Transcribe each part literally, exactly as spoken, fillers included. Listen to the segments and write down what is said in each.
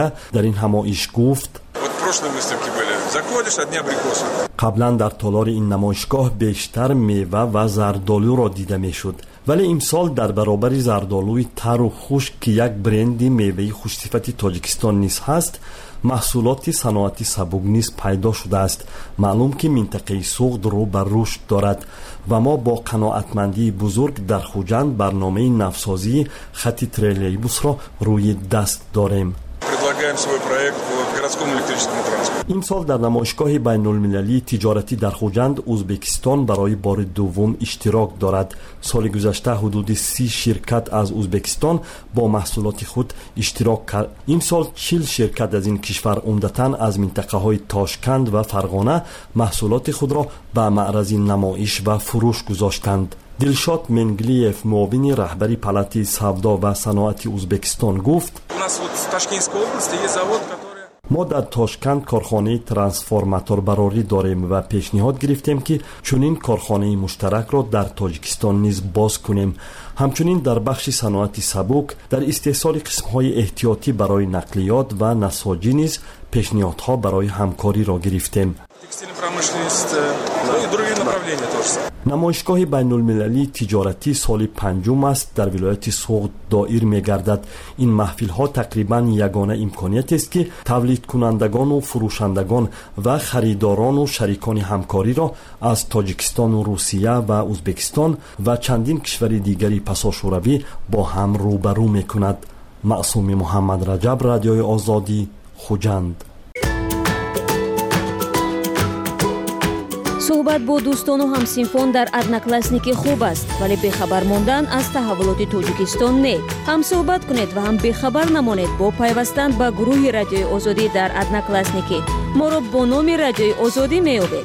در این همایش گفت قبلا در تالار این نمایشگاه بیشتر میوه و زردآلو را دیده میشد، ولی امسال در برابر زردآلوی تر و خشک که یک برند میوه خوشصفت تاجیکستان نیز هست، محصولات صنعتی سبک نیز پیدا شده است. معلوم که منطقه سوخت رو بر رشد دارد و ما با قناعتمندی بزرگ در خوجند برنامه نوسازی خط تریلیبوس را روی دست داریم. امسال در نمایشگاه بین المللی تجارتی در خوجند ازبکستان برای بار دوم اشتراک دارد. سال گذشته حدود سی شرکت از ازبکستان با محصولات خود اشتراک کرد. امسال چهل شرکت از این کشور عمدتاً از منطقه های تاشکند و فرغانه محصولات خود را به معرض نمایش و فروش گذاشتند. دلشاد منگلیف معاون رهبری پالات سودا و صنعت ازبکستان گفت ما در تاشکند کارخانه ترانسفورماتور براری داریم و پیشنهاد گرفتیم که چنین کارخانه مشترک را در تاجیکستان نیز باز کنیم. همچنین در بخش صنعت سبک در استحصال قسم‌های احتیاطی برای نقلیات و نساجی نیز پیشنهادها برای همکاری را گرفتیم. نمایشگاه بین المللی تجارتی سال پنجم است در ولایت سوغد دایر می گردد. این محفل ها تقریبا یگانه امکانیت است که تولید کنندگان و فروشندگان و خریداران و شریکان همکاری را از تاجیکستان و روسیه و ازبکستان و چندین کشور دیگری پساشوروی با هم روبرو می کند. معصوم محمد رجب، رادیوی آزادی، خوجند. صحبت با دوستان و همسینفون در ادناکلاسنیکی خوب است، ولی بخبر ماندن از تحولات تاجیکستان نه. هم صحبت کنید و هم بخبر نمانید با پیوستن به گروه رادیوی آزادی در ادناکلاسنیکی. ما را با نام رادیوی آزادی میابید.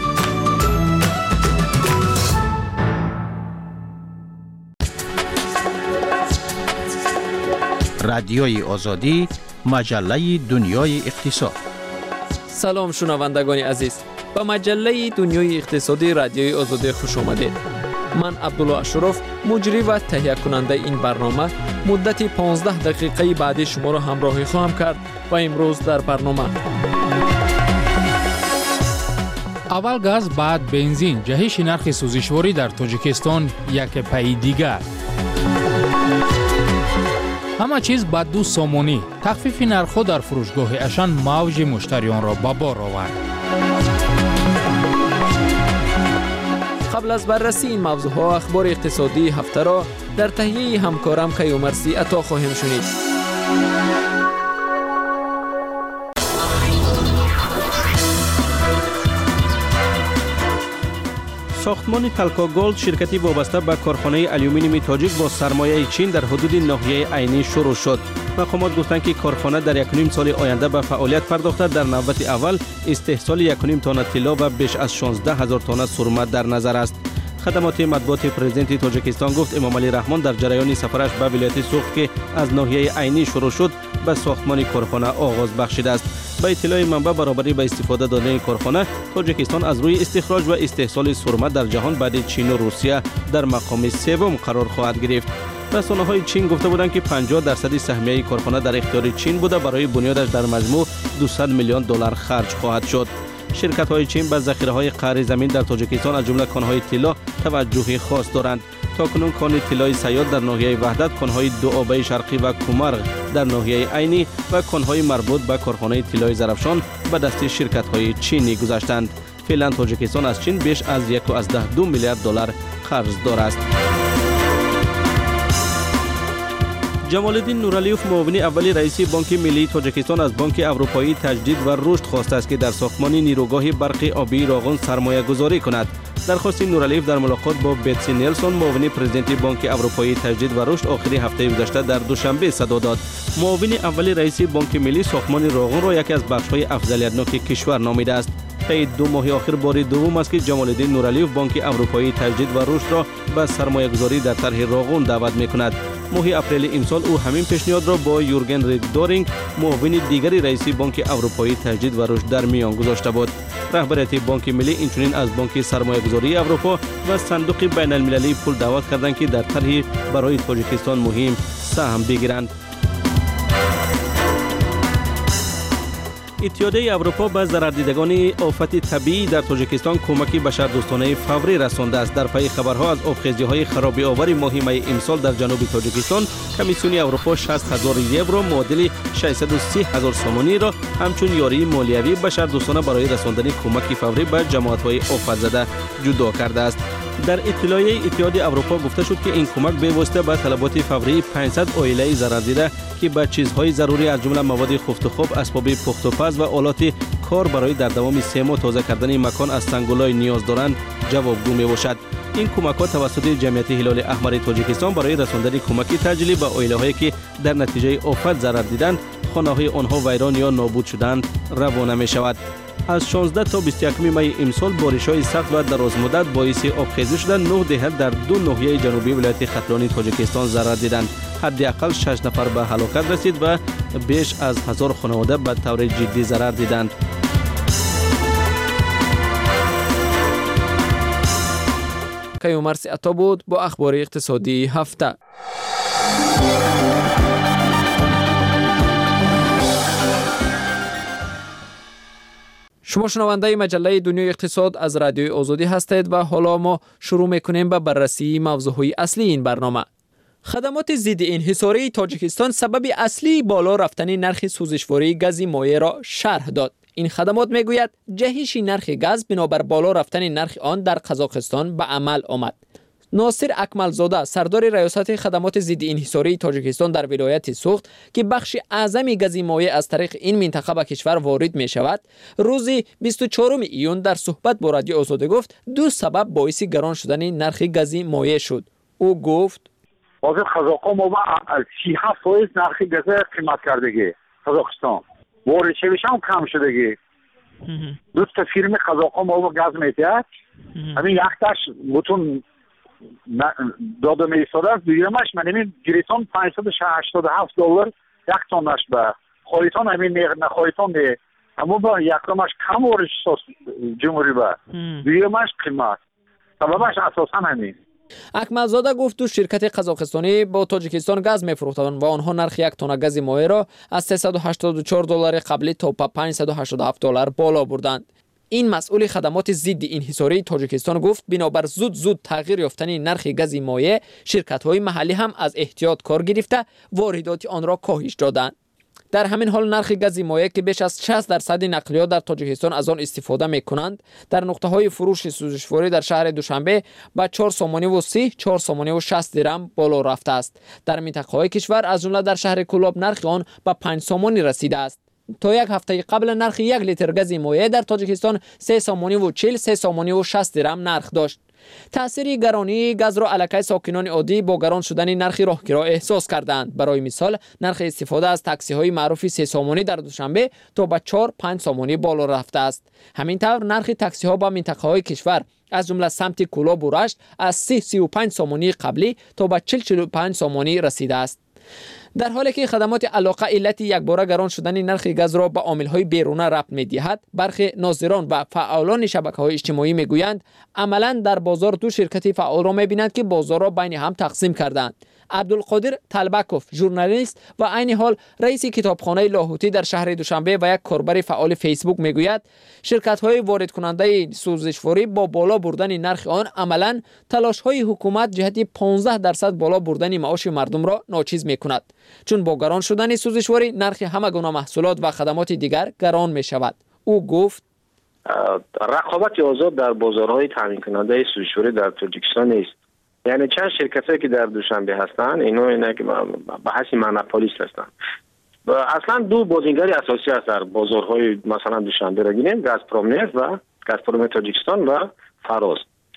رادیوی آزادی، مجله دنیای اقتصاد. سلام شنوندگان عزیز، به مجله دنیای اقتصادی رادیوی آزادی خوش آمدید. من عبدالله اشرف، مجری و تهیه کننده این برنامه، مدت پانزده دقیقه بعدی شما را همراهی خواهم کرد و امروز در برنامه اول گاز بعد بنزین، جهش نرخ سوزشواری در تاجیکستان یک پای دیگر. همه چیز با دو سامانی، تخفیف نرخ‌ها در فروشگاه اشان موج مشتریان را به بار آورد. قبل از بررسی این موضوعها اخبار اقتصادی هفته را در تهیه همکارم کیومرسی عطا خواهیم شنید. ساختمان تلکا گولد شرکتی وابسته به کارخانه آلومینیوم تاجیک با سرمایه چین در حدود ناحیه عینی شروع شد. مقامات گفتند که کارخانه در یک و نیم سال آینده به فعالیت پرداخته در نوبت اول استحصال یک و نیم تن طلا و بیش از شانزده هزار تن سرمه در نظر است. خدمات مطبوعات پرزیدنت تاجیکستان گفت امام علی رحمان در جریان سفرش به ولایت سوخت که از ناحیه عینی شروع شد به ساختمان کارخانه آغاز بخشیده است. با اطلاع منبع برابری به استفاده دادن کارخانه، تاجیکستان از روی استخراج و استحصال سرمه در جهان بعد چین و روسیه در مقام سوم قرار خواهد گرفت. رسانه‌های چین گفته بودند که پنجاه درصد سهمیه کارخانه در اختیار چین بوده. برای بنیادش در مجموع دویست میلیون دلار خرج خواهد شد. شرکت‌های چین به ذخیره‌های قعر زمین در تاجیکستان از جمله کان‌های طلا توجه خاص دارند. تاکنون کان طلای سیاد در ناحیه وحدت، کان‌های دوآبه شرقی و کومرغ در ناحیه عینی و کان‌های مربوط به کارخانه طلای زرافشان به دست شرکت‌های چینی گذاشتند. فعلا تاجیکستان از چین بیش از یک و دو میلیارد دلار قرض دارد. جمال الدین نورعلیوف معاون اول رئیس بانک ملی تاجیکستان از بانک اروپایی تجدید و رشد خواسته است که در ساختمان نیروگاه برق آبی راغون سرمایه گذاری کند. درخواست نورعلیوف در ملاقات با بتسی نیلسون معاون پرزیدنت بانک اروپایی تجدید و رشد آخری هفته گذشته در دوشنبه صدا داد. معاون اول رئیس بانک ملی ساختمان راغون را یکی از بخش‌های افضلیت‌ناک کشور نامیده است. طی دو ماه آخر بار دوم است که جمال الدین نورعلیوف بانک اروپایی تجدید و رشد را به سرمایه گذاری در طرح راغون دعوت می‌کند. ماه اپریل امسال او همین پیشنهاد را با یورگن ریددورینگ معاون دیگری رئیس بانک اروپایی تجدید و رشد در میان گذاشته بود. رهبریت بانک ملی اینچنین از بانک سرمایه‌گذاری اروپا و صندوق بین المللی پول دعوت کردند که در طرحی برای تاجیکستان مهم سهم بگیرند. اتحادیه اروپا به ضرردیدگان آفت طبیعی در تاجیکستان کمکی بشردوستانه فوری رسانده است. در پی خبرها از آبخیزی‌های خرابی آور ماه امسال در جنوب تاجیکستان، کمیسیون اروپا شصت هزار یورو معادل ششصد و سی هزار سومانی را همچون یاری مالیوی بشردوستانه برای رساندن کمک فوری به جماعت‌های آفت زده جدا کرده است. در اطلاعیه اتحاد اروپا گفته شد که این کمک به واسطه به طلبات فوری پانصد عائله ضرردیده که به چیزهای ضروری از جمله مواد خفت و خواب، اسباب پخت و پز و آلات کار برای در دوام سه ماه تازه کردن مکان از سنگولای نیاز دارند جوابگو می باشد. این کمک‌ها توسط جمعیت هلال احمر تاجیکستان برای رساندن کمک تجلی به عائله‌هایی که در نتیجه آفت ضرر دیدند، خانه‌های آنها ویران یا نابود شدند روانه می شود. از شانزده تا بیست و یک می امسال بارش‌های سخت و درازمدت باعث آبخیزی شدند. نه دهه در دو ناحیه جنوبی ولایت خطرانی تاجیکستان ضرر دیدند. حداقل شش نفر به هلاکت رسید و بیش از هزار خانواده به طور جدی ضرر دیدند. کیومرث عطا بود با اخبار اقتصادی هفته. شما شنونده مجله دنیای اقتصاد از رادیوی آزادی هستید و حالا ما شروع میکنیم به بررسی موضوعهای اصلی این برنامه. خدمات ضد انحصاری تاجیکستان سبب اصلی بالا رفتن نرخ سوزشواری گاز مایع را شرح داد. این خدمات میگوید جهش نرخ گاز بنابر بالا رفتن نرخ آن در قزاقستان به عمل آمد. ناصر اکملزاده سردار ریاست خدمات ضد انحصاری تاجیکستان در ولایت سوخت که بخش اعظم گاز مایع از طریق این منطقه به کشور وارد می شود، روز بیست و چهارم ایون در صحبت با رادیو آزادی گفت دو سبب باعث گران شدن نرخ گاز مایع شد. او گفت حاضر قزاقستان ما سی و هفت فایز نرخ گاز قیمت کردگی قزاقستان واردش هم کم شدگی. دو تا فیرم قزاقستان ما گاز میتیاد همین یختش بتون داده می ایستاده است. دیگرمش من همین گریتون پانصد و هشتاد و هفت دلار یک تونش به خواهیتان همین نخواهیتان ده اما با یکمش کم ورش جمهوری به دیگرمش قیمت سببش اساسا همین. اکملزاده گفت دو شرکت قزاقستانی با تاجیکستان گاز میفروختند و آنها نرخ یک تن گاز مایع را از سیصد و هشتاد و چهار دلار قبلی تا پانصد و هشتاد و هفت دلار بالا بردند. این مسئول خدمات ضد انحصاری تاجیکستان گفت بنابر زود زود تغییر یافتن نرخ گاز مایع، شرکت‌های محلی هم از احتیاط کار گرفته واردات آن را کاهش دادند. در همین حال نرخ گاز مایع که بیش از شصت درصد نقلیات در تاجیکستان از آن استفاده می‌کنند، در نقطه‌های فروش سوزشواری در شهر دوشنبه با چهار سومانی و سی، چهار سومانی و شصت درم بالا رفته است. در منطقه‌های کشور از جمله در شهر کولاب نرخ آن به پنج سومانی رسیده است. تا یک هفته قبل نرخ یک لیتر گاز مایع در تاجیکستان سه سومانی و چهل، سه سومانی و شصت درم نرخ داشت. تأثیر گرانی گاز را علاقه ساکنان عادی با گران شدن نرخ راهگیرها احساس کردند. برای مثال نرخ استفاده از تاکسی های معروف سه سومانی در دوشنبه تا به چهار پنج سومانی بالا رفته است. همینطور نرخ تاکسی ها با منطقه های کشور از جمله سمت کولاب و رشت از سی سی و پنج سومانی قبلی تا به چهل چهل و پنج سومانی رسیده است. در حالی که خدمات علاقه علت یکباره گران شدن نرخ گاز را به عامل‌های بیرونه ربط می‌دهد، برخی ناظران و فعالان شبکه‌های اجتماعی می‌گویند عملاً در بازار دو شرکت فعال را می‌بینند که بازار را بین هم تقسیم کردند. عبدالقادر طلبکوف ژورنالیست و عین حال رئیس کتابخانه لاهوتی در شهر دوشنبه و یک کاربر فعال فیسبوک میگوید شرکت‌های وارد کننده سوزشواری با بالا بردن نرخ آن عملاً تلاش‌های حکومت جهت پانزده درصد بالا بردن معاش مردم را ناچیز می‌کند، چون با گران شدن سوزشواری نرخ همه گونه محصولات و خدمات دیگر گران می‌شود. او گفت رقابت آزاد در بازارهای تامین کننده سوزشواری در تاجیکستان نیست. یعنی چند شرکتایی که در دوشنبه هستن اینا اینا که به حیث مونوپولیست هستن. اصلا دو بازیگر اساسی هست در بازارهای مثلا دوشنبه را گیریم، گازپروم نفت و گازپروم تاجیکستان و فراز.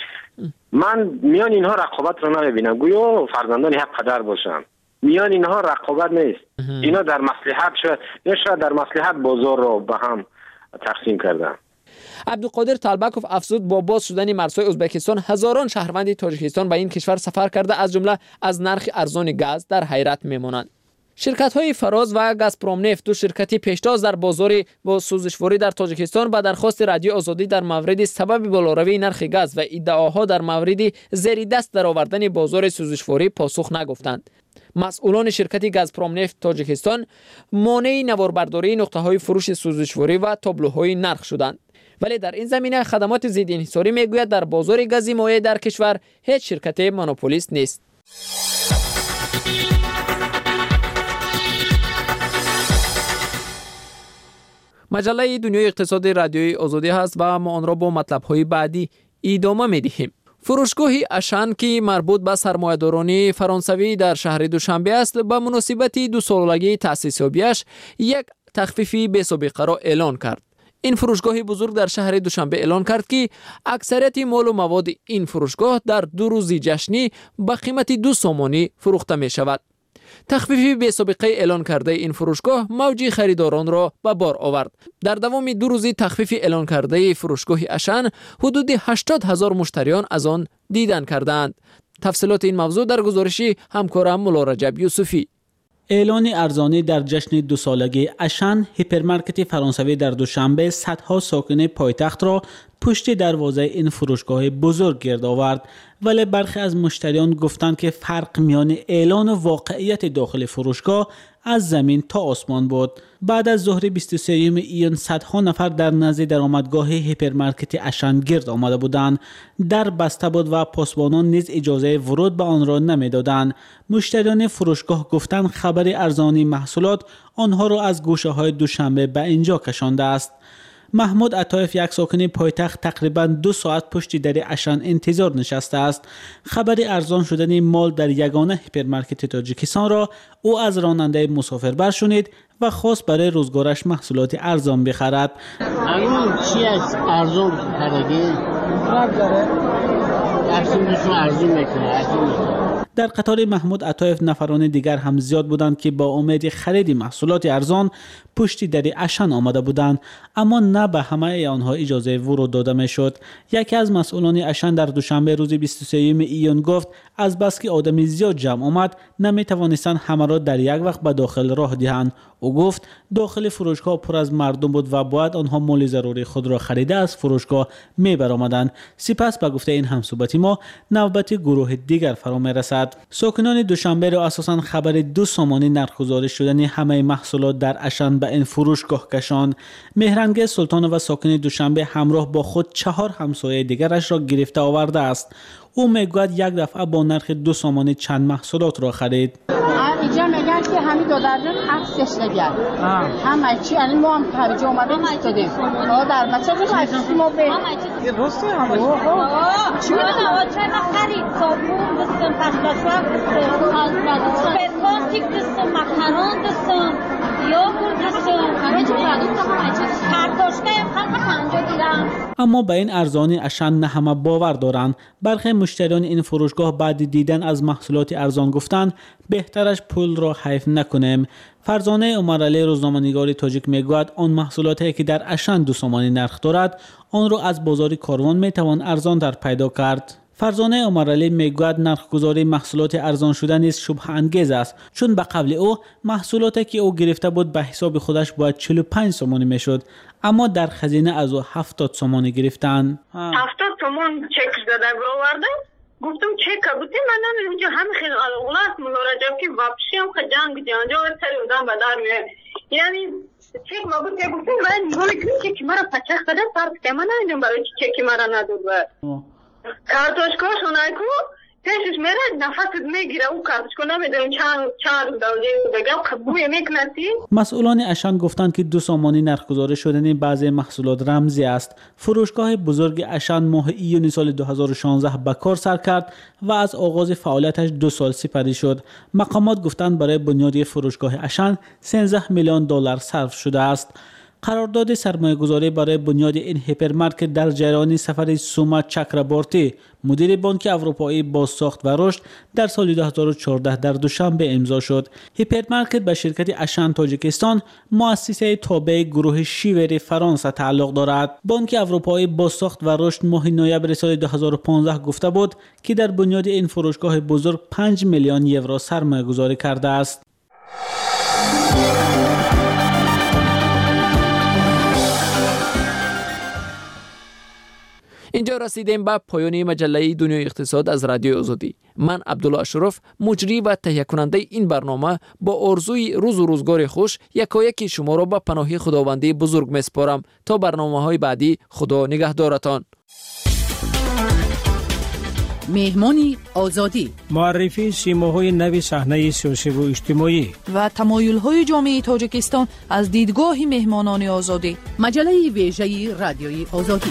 من میان اینها رقابت رو نمیبینم، گویا فرزندان یک پدر باشن. میان اینها رقابت نیست. اینا در مصلحت شاید یا شاید در مصلحت بازار رو به هم تقسیم کردن. عبدالقادر طلبکوف افزود با باز شدن مرزهای ازبکستان هزاران شهروند تاجیکستان به این کشور سفر کرده از جمله از نرخ ارزان گاز در حیرت میمانند. شرکت‌های فراز و گازپروم نفت دو شرکتی پیشتاز در بازار با سوزشواری در تاجیکستان با درخواست رادیو آزادی در مورد سبب بالاروی نرخ گاز و ادعاها در مورد زیر دست درآوردن بازار سوزشواری پاسخ نگفتند. مسئولان شرکت گازپروم نفت تاجیکستان مانع نواربرداری نقطه‌های فروش سوزشواری و تابلوهای نرخ شدند. ولی در این زمینه خدمات ضد انحصاری میگوید در بازار گاز مایع در کشور هیچ شرکت مونوپولیست نیست. مجله دنیای اقتصاد رادیوی آزادی هست و ما آن را با مطلب‌های بعدی ادامه می‌دهیم. فروشگاه اشان که مربوط به سرمایه‌داران فرانسوی در شهر دوشنبه است، به مناسبت دو سالگی تأسیس یابیش یک تخفیف بی‌سابقه را اعلان کرد. این فروشگاه بزرگ در شهر دوشنبه اعلان کرد که اکثریت مال و مواد این فروشگاه در دو روز جشنی به قیمت دو سومانی فروخته می شود. تخفیف بی‌سابقه اعلان کرده این فروشگاه موج خریداران را به بار آورد. در دوام دو روزی تخفیف اعلان کرده فروشگاه اشان حدود هشتاد هزار مشتریان از آن دیدن کردند. تفصیلات این موضوع در گزارشی همکارم مولا رجب یوسفی. اعلان ارزانی در جشن دو سالگی اشان، هیپرمارکت فرانسوی در دوشنبه صدها ساکن پایتخت را پشت دروازه این فروشگاه بزرگ گرد آورد، ولی برخی از مشتریان گفتند که فرق میان اعلان و واقعیت داخل فروشگاه از زمین تا آسمان بود. بعد از ظهر بیست و سوم ایون صدها نفر در نزد درآمدگاه هیپرمارکت اشان گرد آمده بودند. در بسته بود و پاسبانان نیز اجازه ورود به آن را نمیدادند. مشتریان فروشگاه گفتند خبر ارزانی محصولات آنها را از گوشه‌های دوشنبه به اینجا کشانده است. محمود عطایف، یک ساکن پایتخت، تقریباً دو ساعت پشت در اشان انتظار نشسته است. خبر ارزان شدن مال در یگانه هیپرمارکت تاجیکستان را او از راننده مسافربر شنید و خواست برای روزگارش محصولات ارزان بخرد. الان چی از ارزان خریدی؟ فرق داره؟ ارزان ارزان میکنه. در قطار محمود عطایف نفران دیگر هم زیاد بودند که با امید خرید محصولات ارزان پشت در اشان آمده بودند، اما نه به همه آنها اجازه ورود داده میشد. یکی از مسئولان اشان در دوشنبه روز بیست و سوم ایون گفت از بس که آدم زیاد جمع آمد نمی توانستند همه را در یک وقت به داخل راه دهند. او گفت داخل فروشگاه پر از مردم بود و باید آنها مال ضروری خود را خریده از فروشگاه می برآمدند. سپس به گفته این همصحبت ما نوبت گروه دیگر فرا می رسد. ساکنان دوشنبه را اساساً خبر دو سامانی نرخ‌گذاری شدن همه محصولات در اشان به این فروشگاه کشاند. مهرنگ سلطان و ساکن دوشنبه همراه با خود چهار همسایه دیگرش را گرفته آورده است. او میگوید یک دفعه با نرخ دو سامانی چند محصولات را خرید. اینجا میگن که همین دو درجن عکسش نگرد همه چی، یعنی ما هم هر جا اومده ایستادیم در مسجد عکسی ما به یه راسته همه چی میدونم چرا خرید صابون دستم پخلاشوار دستم پرکانتیک دستم مکران دستم یاگورت دستم همه چی دستم کارتاشکه خلق پنجا دیرم. اما به این ارزانی اشان نه همه باور دارند. برخی مشتریان این فروشگاه بعد دیدن از محصولات ارزان گفتند بهترش پول را حیف نکنیم. فرزانه عمرعلی روزنامه‌نگار تاجیک میگوید آن محصولاتی که در اشان دو سومانی نرخ دارد آن را از بازار کاروان میتوان ارزان در پیدا کرد. فرزانه عمرعلی میگوید نرخ‌گذاری محصولات ارزان شده نیز شبهه انگیز است، چون به قبل او محصولاتی که او گرفته بود به حساب خودش باید چهل و پنج سومانی میشد، اما در خزینه از او هفتاد سومانی گرفتند. هفتاد تومان چک داده آوردم، گفتم چک بودی من اینجا همه خیلی اولاد ملارجم که واپسی هم جنگ جنجا سر اودم به در میاد، یعنی چک ما بود که گفتم من مال چک مرا پچخ دادم فرض که من نمیدونم برای چک مرا نداد و کارتوشکاش اونایی کو پیشش میره نفست میگیره او کارتوشکا نمیدونم چند چند دوله بگم بوی میکنسی. مسئولان اشان گفتند که دو سامانی نرخ‌گذاری شدن بعضی محصولات رمزی است. فروشگاه بزرگ اشان ماه ایون سال دو هزار و شانزده به کار سر کرد و از آغاز فعالیتش دو سال سپری شد. مقامات گفتند برای بنیادی فروشگاه اشان سیزده میلیون دلار صرف شده است. قرارداد سرمایه‌گذاری برای بنیاد این هیپرمارکت در جریان سفر سوما چکربورتی، مدیر بانک اروپایی بازساخت و رشد، در سال دو هزار و چهارده در دوشنبه امضا شد. هیپرمارکت به شرکت اشان تاجیکستان، مؤسسه تابع گروه شیور فرانسه تعلق دارد. بانک اروپایی بازساخت و رشد ماه نوامبر سال دو هزار و پانزده گفته بود که در بنیاد این فروشگاه بزرگ پنج میلیون یورو سرمایه‌گذاری کرده است. اینجا رسیدیم به پایان مجله دنیای اقتصاد از رادیوی آزادی. من عبدالله اشرف، مجری و تهیه کننده این برنامه، با آرزوی روز و روزگار خوش یکایک شما را به پناه خداوندی بزرگ میسپارم. تا برنامه‌های بعدی، خدا نگهدارتان. مهمانی آزادی، معرفی سیماهای نوی صحنه سیاسی و اجتماعی و تمایل‌های جامعه تاجیکستان از دیدگاه مهمانان آزادی. مجله ویژه رادیوی آزادی.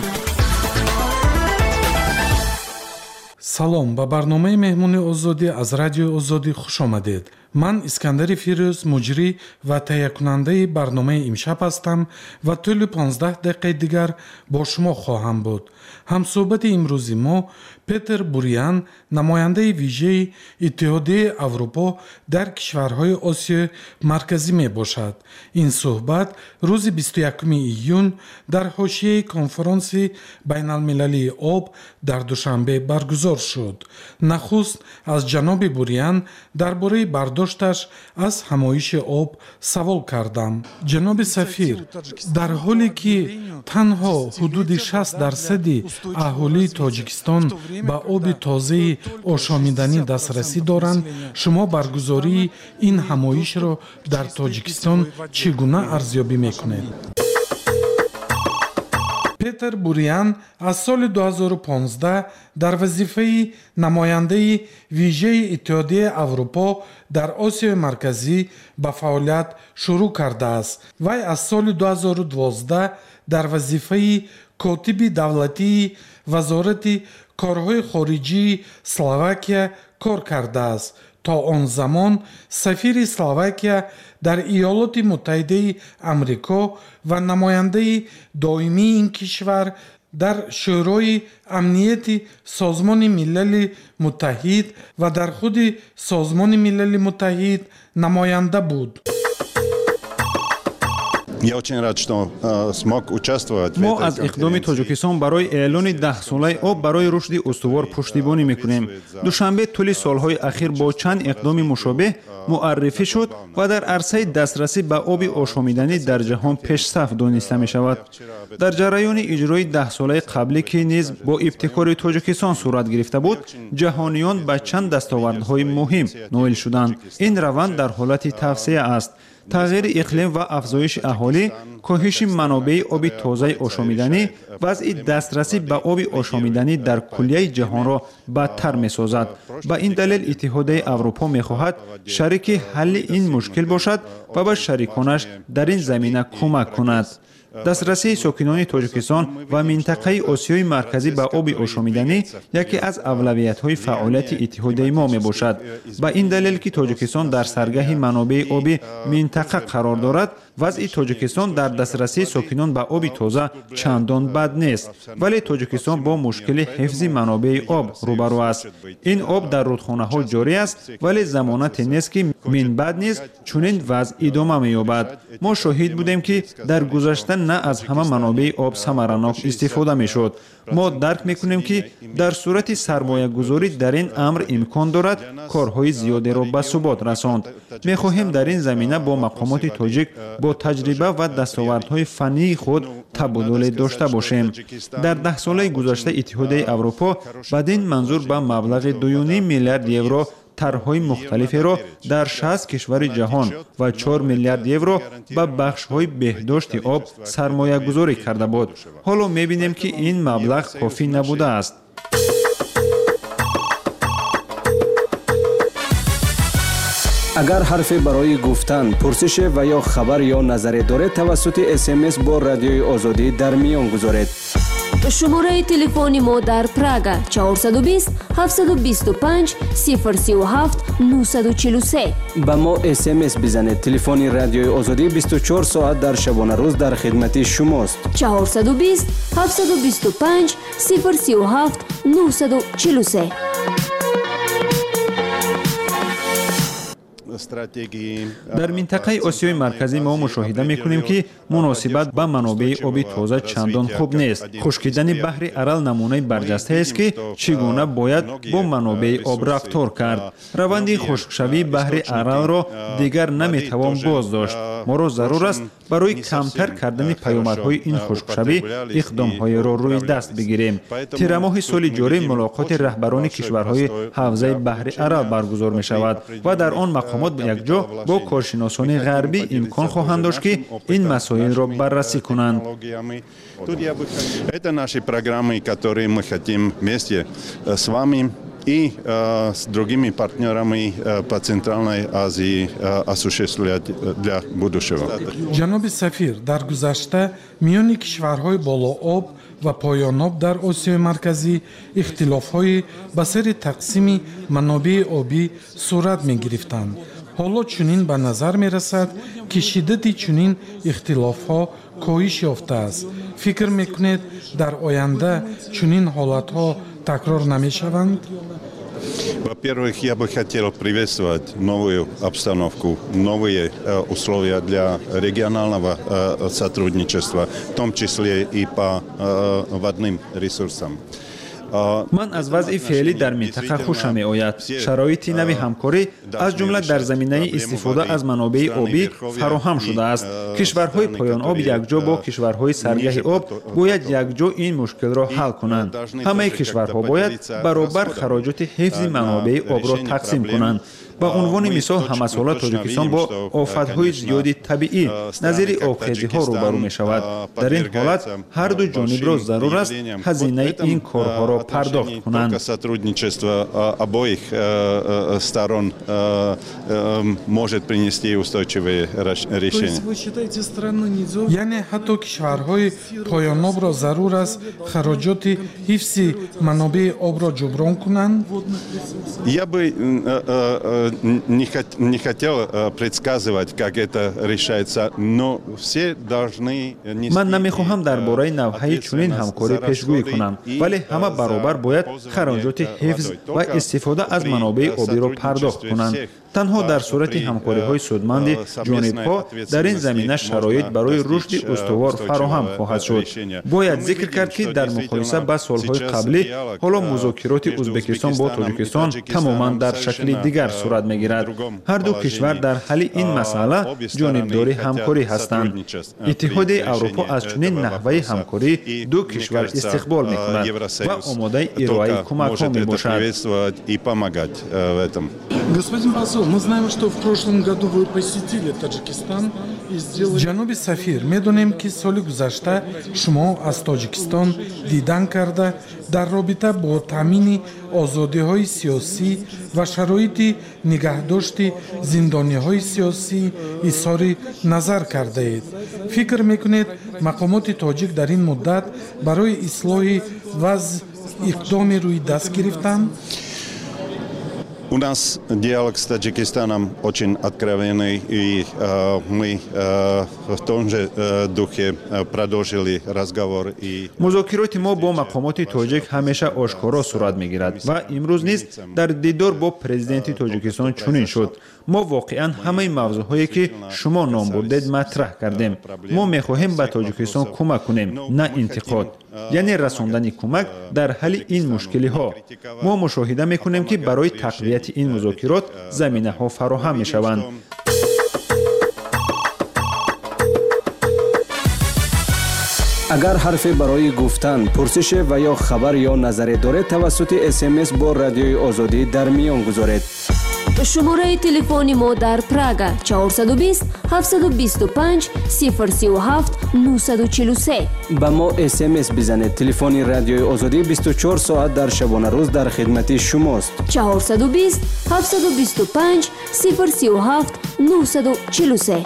салом ба барномаи меҳмони озодӣ аз радиои озодӣ хуш омадед. ман искандари фирӯз, муҷрӣ ва таҳиякунандаи барномаи имшаб ҳастам ва тӯли понздаҳ дақиқаи дигар бо шумо хоҳам буд. ҳамсӯҳбати имрӯзи мо Петер Бурян, намояндаи вижаи Иттиҳодияи Аврупо дар кишварҳои Осиёи марказӣ мебошад. ин суҳбат рӯзи бисту якуми июн дар ҳошияи конференсияи байналмилалии об дар душанбе баргузор шуд. нахуст аз ҷаноби Бурян дар бораи бардошташ аз ҳамоиши об савол кардам. ҷаноби сафир, дар ҳоле ки танҳо ҳудуди шаст дарсади аҳолии Тоҷикистон ба оби тозаи ошомиданӣ дастрасӣ доранд, шумо баргузории ин ҳамоишро дар Тоҷикистон чӣ гуна арзёбӣ мекунед? Петер Бурян аз соли дуҳазору понздаҳ дар вазифаи намояндаи вижаи Иттиҳодияи Аврупо дар Осиёи Марказӣ ба фаъолият шурӯъ кардааст. Вай аз соли дуҳазору дувоздаҳ дар вазифаи котиби давлатии вазорати корҳои хориҷии Словакия кор кардааст. то он замон сафири Словакия дар Иёлоти Муттаҳидаи Амрико ва намояндаи доимии ин кишвар дар шӯрои амнияти Созмони Милали Муттаҳид ва дар худи Созмони Милали Муттаҳид намоянда буд. мо аз иқдоми тоҷикистон барои эълони даҳсолаи об барои рушди устувор пуштибонӣ мекунем. душанбе тӯли солҳои ахир бо чанд иқдоми мушобеҳ муаррифӣ шуд ва дар арсаи дастрасӣ ба оби ошомиданӣ дар ҷаҳон пешсаф дониста мешавад. дар ҷараёни иҷрои даҳсолаи қаблӣ ки низ бо ибтикори тоҷикистон сурат гирифта буд, ҷаҳониён ба чанд дастовардҳои муҳим ноил шуданд. ин раванд дар ҳолати тавсея аст. тағйири иқлим ва афзоиши аҳолӣ, коҳиши манобеи оби тозаи ошомиданӣ, вазъи дастрасӣ ба оби ошомиданӣ дар куллияи ҷаҳонро бадтар месозад. ба ин далел Иттиҳодияи Аврупо мехоҳад шарики ҳалли ин мушкил бошад ва ба шариконаш дар ин замина кӯмак кунад. дастрасии сокинони Тоҷикистон ва минтақаи Осиёи Марказӣ ба оби ошомиданӣ яке аз авлавиятҳои фаъолияти иттиҳодияи мо мебошад. ба ин далел ки Тоҷикистон дар саргаҳи манобеи оби минтақа қарор дорад, вазъи Тоҷикистон дар дастрасии сокинон ба оби тоза чандон бад нест, вале Тоҷикистон бо мушкили ҳифзи манобеи об рӯбарӯ аст. ин об дар рудхонаҳо ҷорӣ аст, вале замонате нест ки минбаъд низ чунин вазъ идома меёбад. мо шоҳид будем ки дар гузашта на аз ҳама манобеи об самаранок истифода мешуд. мо дарк мекунем ки дар сурати сармоягузорӣ дар ин амр имкон дорад корҳои зиёдеро ба субот расонд. мехоҳем дар ин замина бо мақомоти тоҷик бо таҷриба ва дастовардҳои фаннии худ табодуле дошта бошем. дар даҳсолаи гузашта Иттиҳодияи Аврупо бадин манзур ба маблағи дуюним миллиард евро тарҳҳои мухталиферо дар шаст кишвари ҷаҳон ва чор миллиард евро ба бахшҳои беҳдошти об сармоягузорӣ карда буд. ҳоло мебинем ки ин маблағ кофӣ набудааст. агар ҳарфе барои гуфтан, пурсише ва ё хабар ё назаре доред, тавассути смс бо радиои озодӣ дар миён гузоред. шумораи телефони мо дар Прага чаҳорсаду бист ҳафтсаду бисту панҷ сифр сию ҳафт нӯҳсаду чилу се. ба мо смс бизанед. телефони радиои озодӣ бисту чор соат дар шабонарӯз дар хидмати шумост. чаҳорсаду бист ҳафтсаду бисту панҷ сифр сию ҳафт нӯҳсаду чилу се. дар минтақаи Осиёи Марказӣ мо мушоҳида мекунем ки муносибат ба манобеи оби тоза чандон хуб нест. хушкидани баҳри Арал намунаи барҷастаест ки чӣ гуна бояд бо манобеи об рафтор кард. раванди хушкшавии баҳри Аралро дигар наметавон боздошт. мо ро зарур аст барои камтар кардани паёмадҳои ин хушкшавӣ иқдомҳоеро рӯи даст бигирем. тирамоҳи соли ҷорӣ мулоқоти раҳбарони кишварҳои ҳавзаи баҳри арал баргузор мешавад ва дар он мақомот якҷо бо коршиносони ғарбӣ имкон хоҳанд дошт ки ин масоилро баррасӣ кунанд. Это наши программы, которые мы хотим вместе с вами и э, с другими партнерами э, по Центральной Азии э, осуществлять для будущего. ҷаноби сафир, дар гузашта миёни кишварҳои болооб ва поёноб дар Осиёи марказӣ ихтилофҳои ба сари тақсими манобеи обӣ сурат мегирифтанд. ҳоло чунин ба назар мерасад ки шиддати чунин ихтилофҳо коҳиш ёфтааст. фикр мекунед дар оянда чунин ҳолатҳо такрор намешаванд? Во-первых, я бы хотел приветствовать новую обстановку, новые э, условия для регионального э, сотрудничества, в том числе и по э, водным ресурсам. ман аз вазъи феълӣ дар минтақа хушам меояд. шароити нави ҳамкорӣ аз ҷумла дар заминаи истифода аз манобеи обӣ фароҳам шудааст. кишварҳои поёноб якҷо бо кишварҳои саргаҳи об бояд якҷо ин мушкилро ҳал кунанд. ҳамаи кишварҳо бояд баробар хароҷоти ҳифзи манобеи обро тақсим кунанд. ба унвони мисол ҳамасола тоҷикистон бо офатҳои зиёди табиӣ назири обхезиҳо рӯбарӯ мешавад. дар ин ҳолат ҳар ду ҷонибро зарур аст ҳазинаи ин корҳоро пардохт кунанд. Сотрудничество обоих сторон может принести устойчивые решения. яъне ҳатто кишварҳои поёнобро зарур аст хароҷоти ҳифзи манобеи обро ҷуброн кунанд? Я бы не, хот, не хотел предсказывать, как это решается, но все должны нести... ман намехоҳам дар бораи навъҳои чунин ҳамкорӣ пешгӯӣ кунам, вале ҳама баробар бояд хароҷоти ҳифз ва истифода аз манобеи обиро пардохт кунанд. танҳо дар сурати ҳамкориҳои судманди ҷонибҳо дар ин замина шароит барои рушди устувор фароҳам хоҳад шуд. бояд зикр кард ки дар муқоиса ба солҳои қаблӣ ҳоло музокироти ӯзбекистон бо тоҷикистон тамоман дар шакли дигар сурат мегирад. ҳар ду кишвар дар ҳалли ин масъала ҷонибдори ҳамкорӣ ҳастанд. иттиҳоди аврупо аз чунин наҳваи ҳамкорӣ ду кишвар истиқбол мекунад ва омодаи ироаи кӯмакҳо мебошад. Мы знаем, что в прошлом году вы посетили Таджикистан и сделали... ҷаноби сафир, медонем ки соли гузашта шумо аз Тоҷикистон дидан карда дар робита бо таъмини озодиҳои сиёсӣ ва шароити нигаҳдошти зиндониҳои сиёсӣ изҳори назар кардаед. фикр мекунед мақомоти тоҷик дар ин муддат барои ислоҳи вазъ иқдоми рӯи даст гирифтанд? У нас диалог с Таджикистаном очень откровенный, и э, мы э, в том же э, духе э, продолжили разговор. И... музокироти мо бо мақомоти тоҷик ҳамеша ошкоро сурат мегирад ва имрӯз низ дар дидор бо президенти Тоҷикистон чунин шуд. мо воқеан ҳамаи мавзӯъҳое ки шумо ном бурдед матраҳ кардем. мо мехоҳем ба Тоҷикистон кӯмак кунем, на интиқод, яъне расондани кӯмак дар ҳалли ин мушкилиҳо. мо мушоҳида мекунем ки барои тақвияти ин музокирот заминаҳо фароҳам мешаванд. агар ҳарфе барои гуфтан, пурсише ва ё хабар ё назаре доред, тавассути смс бо радиои озодӣ дар миён гузоред. шумораи телефони мо дар Прага чаҳорсад и бист ҳафтсад и двадцать панҷ сифр три ҳафт нӯҳсад и чил и се. ба мо смс бизанед. телефони радиои озодӣ бисту чор соат дар шабонарӯз дар хидмати шумост. чаҳорсад и бист ҳафтсад и двадцать панҷ сифр три ҳафт нӯҳсад и чил и се.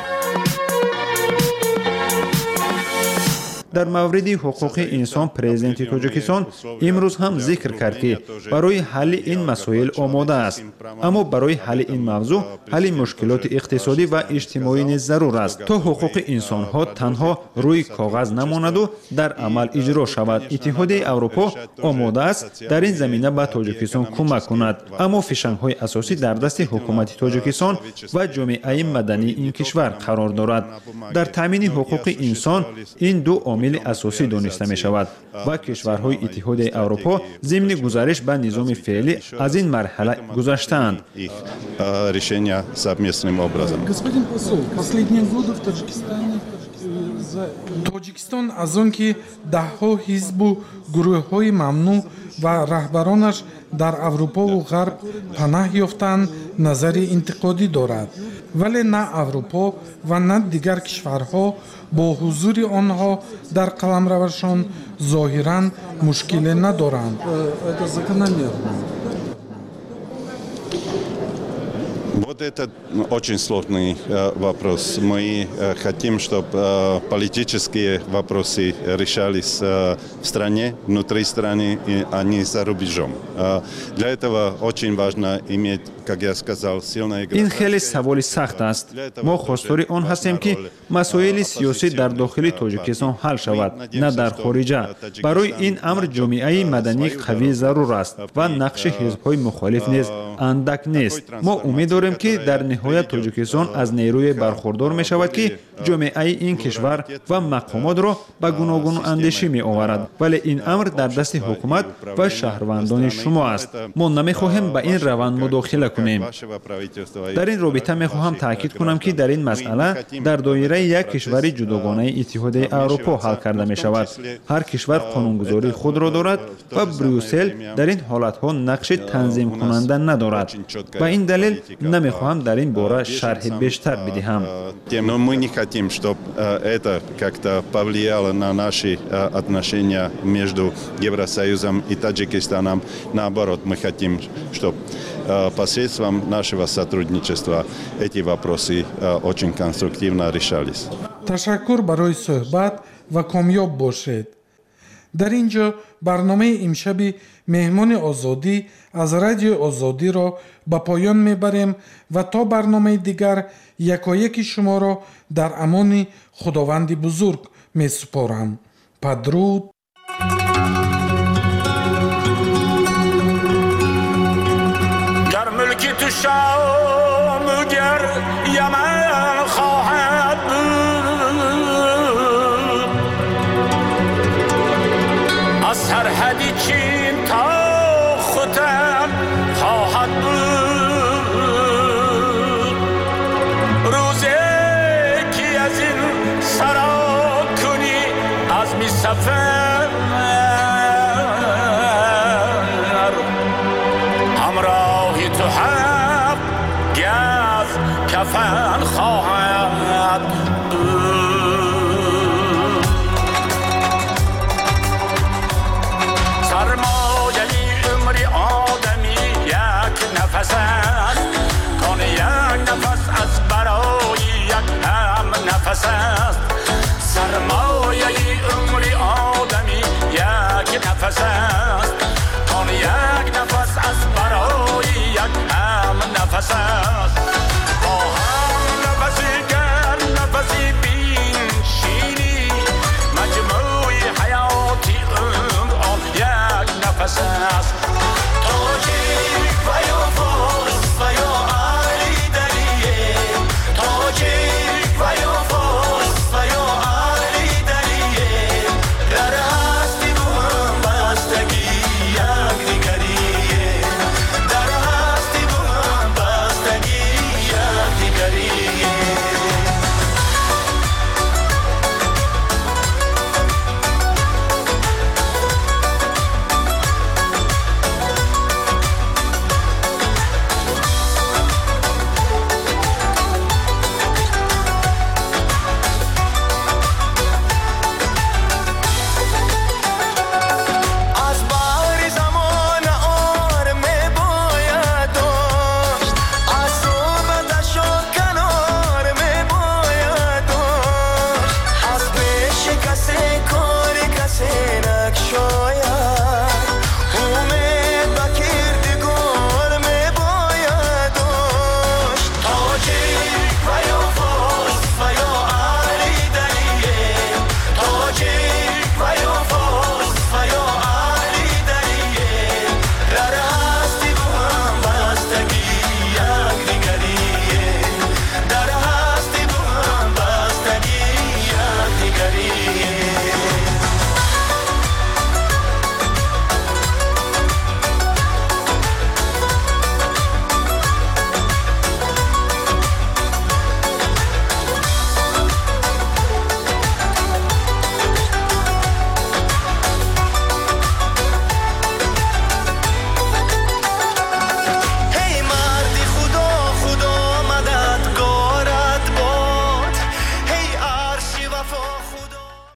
дар мавриди ҳуқуқи инсон президенти Тоҷикистон имрӯз ҳам зикр кард ки барои ҳалли ин масоил омода аст. аммо барои ҳалли ин мавзӯъ ҳалли мушкилоти иқтисодӣ ва иҷтимоӣ низ зарур аст, то ҳуқуқи инсонҳо танҳо рӯи коғаз намонаду дар амал иҷро шавад. иттиҳодияи аврупо омода аст дар ин замина ба Тоҷикистон кӯмак кунад, аммо фишангҳои асосӣ дар дасти ҳукумати Тоҷикистон ва ҷомеаи мадании ин кишвар қарор дорад. дар таъмини ҳуқуқи инсон ин ду омил عامل اساسی دانسته می شود و کشورهای اتحاد اروپا ضمن گزارش به نظام فعلی از این مرحله گذشتند. Решения совместным образом. Господин посол, последние годы в Таджикистане Тоҷикистон аз он ки даҳҳо ҳизбу гурӯҳҳои мамнӯъ ва раҳбаронаш дар Аврупову Ғарб панаҳ ёфтанд, назари интиқодӣ дорад. Вале на Аврупо ва на дигар кишварҳо бо ҳузури онҳо дар қаламравашон зоҳиран мушкиле надоранд. Это закономерно. Вот это очень сложный э, вопрос. Мы э, хотим, чтобы э, политические вопросы решались э, в стране, внутри страны, и, а не за рубежом. Э, для этого очень важно иметь, как я сказал, сильное государство. این خیلی سوالی سخت است. ما خواستاری آن هستیم که مسائل سیاسی در داخل تاجیکستان حل شود، نه در خارج. برای این امر جامعه مدنی قوی ضرور است و نقش حزب‌های مخالف نیز اندک نیست. ما امید داریم که در نهایت تاجیکستان از نیروی برخوردار می شود که جامعه این کشور و مقامات را به گوناگون اندیشه می آورد. ولی این امر در دست حکومت و شهروندان شما است. ما نمی خواهیم به این روند مداخله کنیم. در این رابطه می خواهم تاکید کنم که در این مسئله در دایره یک کشور جداگانه اتحاد اروپا حل کرده می شود. هر کشور قانونگذاری خود را دارد و بروسل در این حالت ها نقش تنظیم کننده ندارد. به این دلیل نمی خواهم در این باره شرح بیشتر بدهم. Мы не хотим, чтобы это как-то повлияло на наши отношения между Евросоюзом и Таджикистаном. Наоборот, мы хотим, чтобы посредством нашего сотрудничества эти вопросы очень конструктивно решались. Ташаккур барои суҳбат ва комёб бошед. дар ин ҷо барномаи имшаби меҳмони озодӣ аз радиои озодиро ба поён мебарем ва то барномаи дигар якояки шуморо дар амони худованди бузург месупорам. Падруд. گر ملکی تو شام گر یمن خواهد بود از سرحدی چین تا ختن خواهد بود روزی که از این سرا کنی از می سفر همراهی تو هم گز کفن خواهد بود سرمایه عمر آدمی یک نفس است کان یک نفس از برای یک هم نفس است سرمایه